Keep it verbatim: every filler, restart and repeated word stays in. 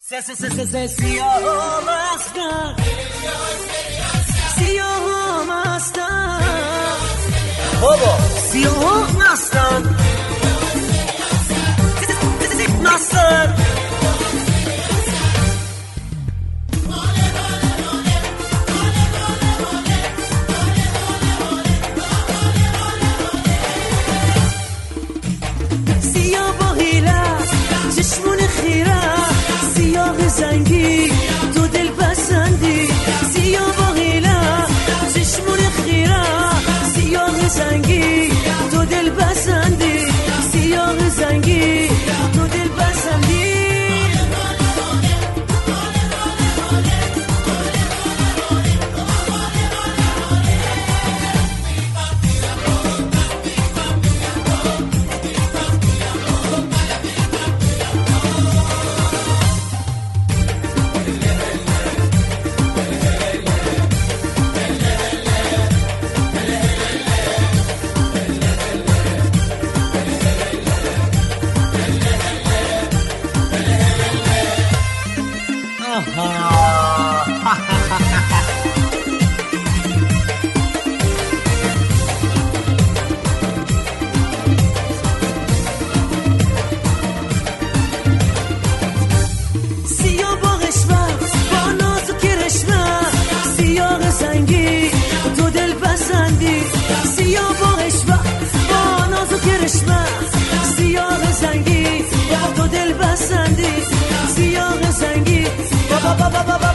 سه سه سه سه سیاه مستم سیاه مستم بابا سیاه مستم مستم سیاه با هیله چشمون خیره سیاه زنگی تو دل بسندی سیاه با هیله چشمون خیره سیاه زنگی تو دل بسندی سیاه زنگی تو دل بسندی سیاه با قشمت با ناز و کرشمه سیاه زنگی تو دل بسندی سیاه با قشمت با ناز و کرشمه سیاه زنگی تو دل بسندی سیاه زنگی با با با با